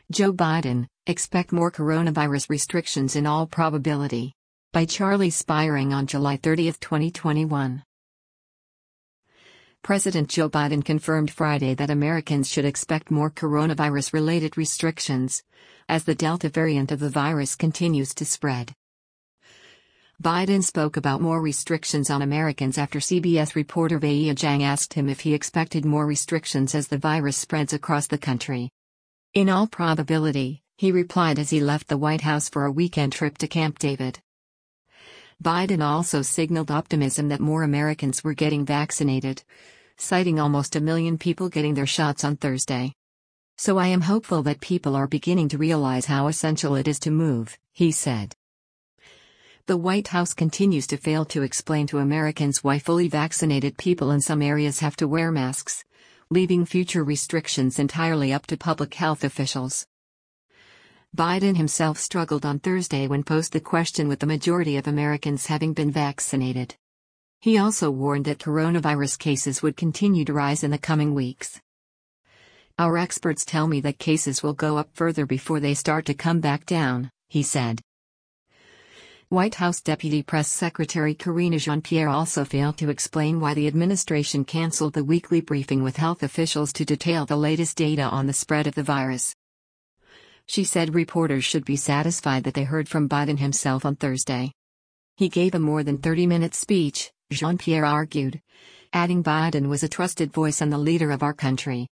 Joe Biden, expect more coronavirus restrictions in all probability. By Charlie Spiring on July 30, 2021. President Joe Biden confirmed Friday that Americans should expect more coronavirus-related restrictions as the Delta variant of the virus continues to spread. Biden spoke about more restrictions on Americans after CBS reporter Weijia Jiang asked him if he expected more restrictions as the virus spreads across the country. In all probability, he replied as he left the White House for a weekend trip to Camp David. Biden also signaled optimism that more Americans were getting vaccinated, citing almost 1 million people getting their shots on Thursday. "So I am hopeful that people are beginning to realize how essential it is to move," he said. The White House continues to fail to explain to Americans why fully vaccinated people in some areas have to wear masks, leaving future restrictions entirely up to public health officials. Biden himself struggled on Thursday when posed the question with the majority of Americans having been vaccinated. He also warned that coronavirus cases would continue to rise in the coming weeks. "Our experts tell me that cases will go up further before they start to come back down," he said. White House Deputy Press Secretary Karine Jean-Pierre also failed to explain why the administration canceled the weekly briefing with health officials to detail the latest data on the spread of the virus. She said reporters should be satisfied that they heard from Biden himself on Thursday. "He gave a more than 30-minute speech," Jean-Pierre argued, adding Biden was a trusted voice and the leader of our country.